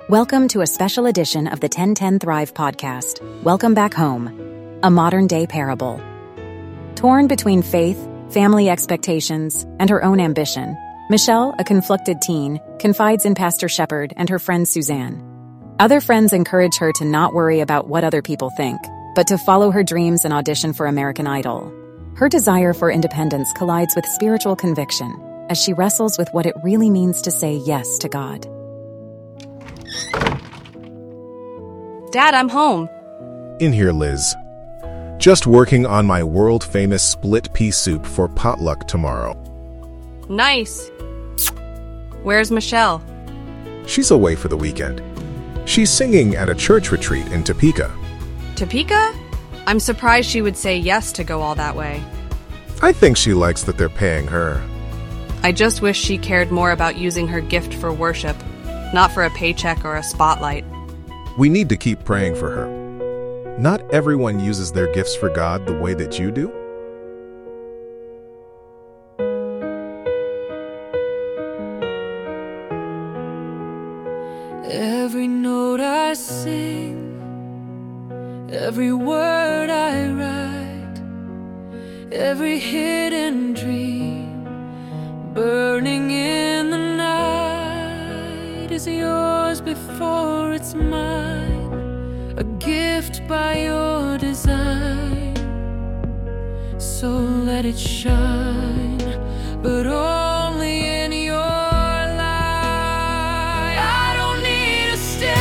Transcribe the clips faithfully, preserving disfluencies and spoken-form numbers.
Welcome to a special edition of the ten ten Thrive podcast, Welcome Back Home, a modern-day parable. Torn between faith, family expectations, and her own ambition, Michelle, a conflicted teen, confides in Pastor Shepard and her friend Suzanne. Other friends encourage her to not worry about what other people think, but to follow her dreams and audition for American Idol. Her desire for independence collides with spiritual conviction as she wrestles with what it really means to say yes to God. Dad, I'm home. In here, Liz. Just working on my world-famous split pea soup for potluck tomorrow. Nice. Where's Michelle? She's away for the weekend. She's singing at a church retreat in Topeka. Topeka? I'm surprised she would say yes to go all that way. I think she likes that they're paying her. I just wish she cared more about using her gift for worship, not for a paycheck or a spotlight. We need to keep praying for her. Not everyone uses their gifts for God the way that you do. Every note I sing, every word I write, every hidden dream burning in the night is yours before it's mine, a gift by your design. So let it shine, but only in your light. I don't need a stage,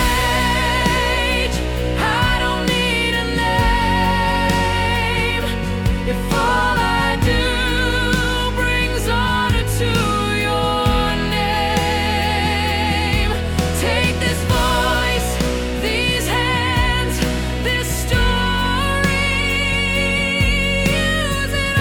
I don't need a name. If all I do brings honor to your name, take this voice, these hands, this story, use it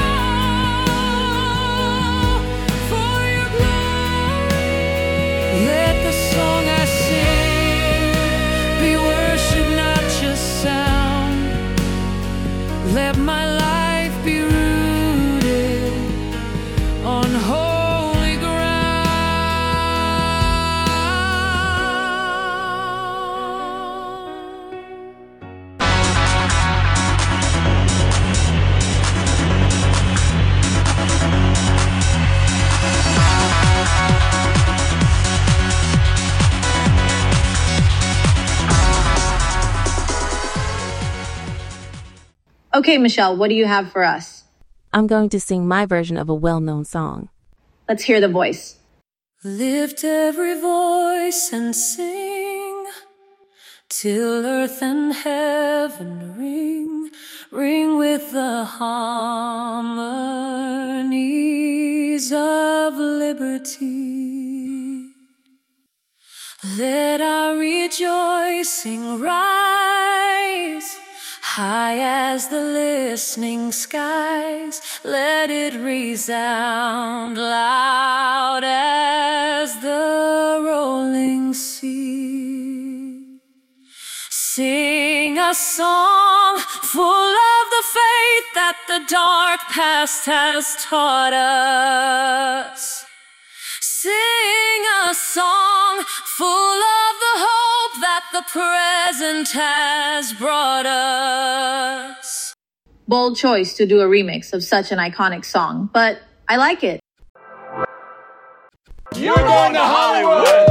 all for your glory. Let the song I sing be worship, not just sound. Let my life be rooted on holy ground. Okay, Michelle, what do you have for us? I'm going to sing my version of a well-known song. Let's hear the voice. Lift every voice and sing till earth and heaven ring, ring with the harmonies of liberty. Let our rejoicing rise high as the listening skies. Let it resound loud as the rolling sea. Sing a song full of the faith that the dark past has taught us. Sing a song full of the hope that the present has brought us. Bold choice to do a remix of such an iconic song, but I like it. You're going to Hollywood!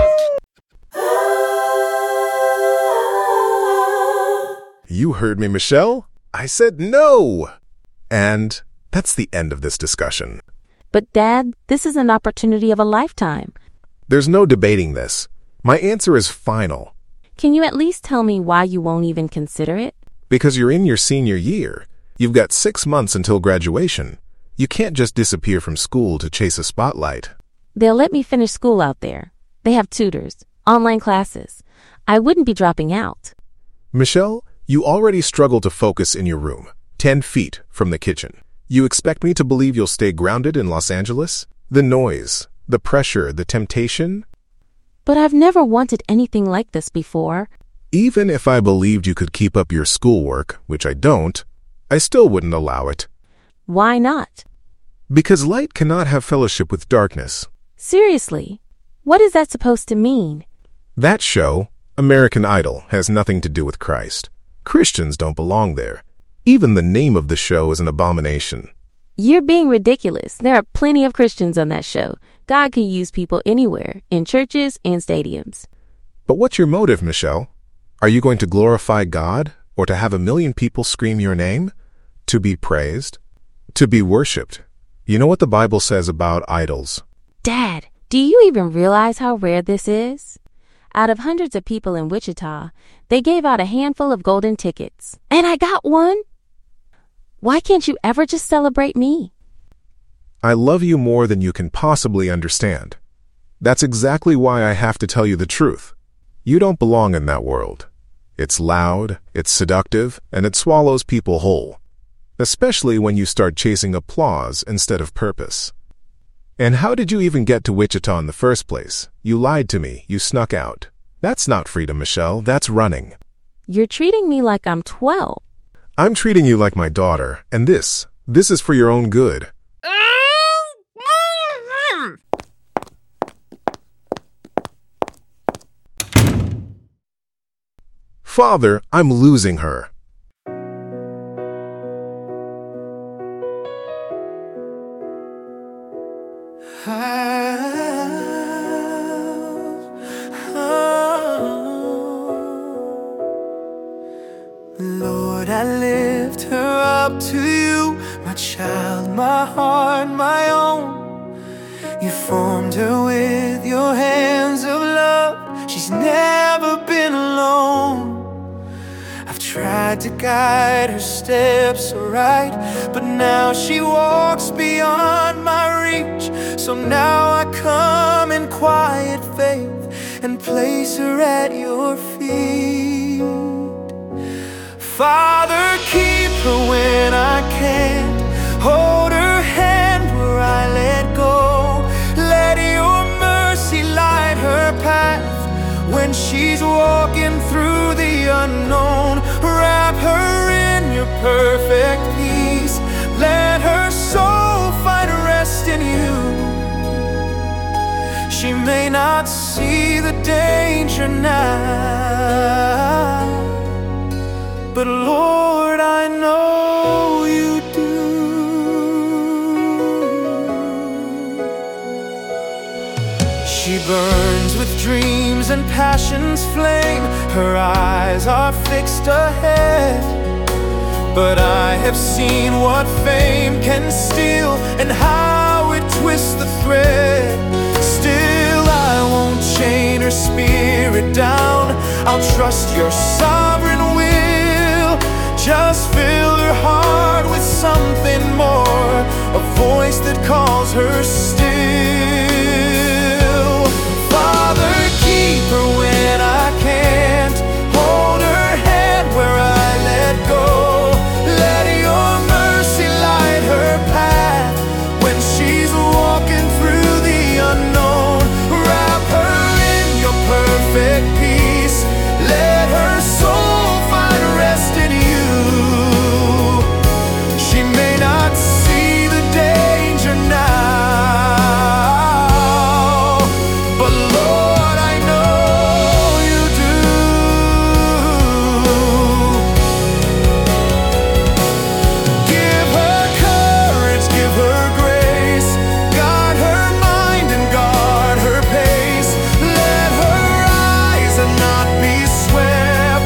You heard me, Michelle. I said no. And that's the end of this discussion. But Dad, this is an opportunity of a lifetime. There's no debating this. My answer is final. Can you at least tell me why you won't even consider it? Because you're in your senior year. You've got six months until graduation. You can't just disappear from school to chase a spotlight. They'll let me finish school out there. They have tutors, online classes. I wouldn't be dropping out. Michelle, you already struggle to focus in your room, ten feet from the kitchen. You expect me to believe you'll stay grounded in Los Angeles? The noise, the pressure, the temptation? But I've never wanted anything like this before. Even if I believed you could keep up your schoolwork, which I don't, I still wouldn't allow it. Why not? Because light cannot have fellowship with darkness. Seriously, what is that supposed to mean? That show, American Idol has nothing to do with Christ. Christians don't belong there. Even the name of the show is an abomination. You're being ridiculous. There are plenty of Christians on that show. God can use people anywhere, in churches and stadiums. But what's your motive, Michelle? Are you going to glorify God, or to have a million people scream your name? To be praised? To be worshipped? You know what the Bible says about idols? Dad, do you even realize how rare this is? Out of hundreds of people in Wichita, they gave out a handful of golden tickets. And I got one! Why can't you ever just celebrate me? I love you more than you can possibly understand. That's exactly why I have to tell you the truth. You don't belong in that world. It's loud, it's seductive, and it swallows people whole. Especially when you start chasing applause instead of purpose. And how did you even get to Wichita in the first place? You lied to me. You snuck out. That's not freedom, Michelle. That's running. You're treating me like I'm twelve. I'm treating you like my daughter, and this, this is for your own good. Father, I'm losing her. Lord, I lift her up to you, my child, my heart, my own. You formed her with your hands of love. She's never been alone. I've tried to guide her steps aright, but now she walks beyond my reach. So now I come in quiet faith and place her at your feet. Father, keep her when I can't. Hold her hand where I let go. Let your mercy light her path when she's walking through the unknown. Wrap her in your perfect peace. Let her soul find rest in you. She may not see the danger now, but Lord, I know you do. She burns with dreams and passion's flame. Her eyes are fixed ahead, but I have seen what fame can steal and how it twists the thread. Still, I won't chain her spirit down. I'll trust your sovereign will. Just fill her heart with something more, a voice that calls her still. Father, keep her when I can't. Hold her hand where I let go. Let your mercy light her path when she's walking through the unknown. Wrap her in your perfect peace. Let her soul find rest in you. She may not see the danger now, but Lord, I know you do. Give her courage, give her grace. Guide her mind and guard her pace. Let her rise and not be swept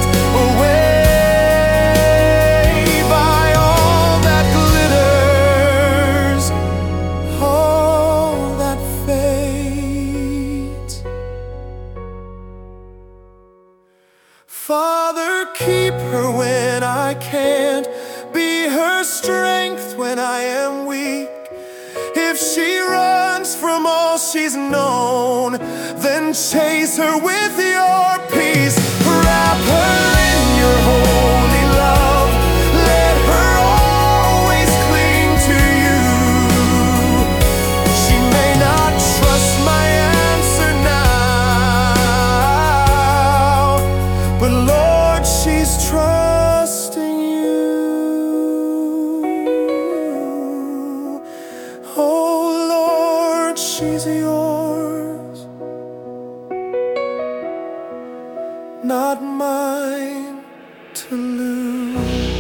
away by all that glitters, all that fades. Father, keep her when I can't. Be her strength when I am weak. If she runs from all she's known, then chase her with your peace. Wrap her in your holy love. Let her always cling to you. She may not trust my answer now, but Lord, she's trusting you. Oh Lord, she's yours. not mine to lose.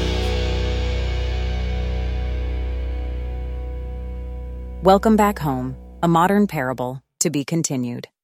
Welcome Back Home, a modern parable to be continued.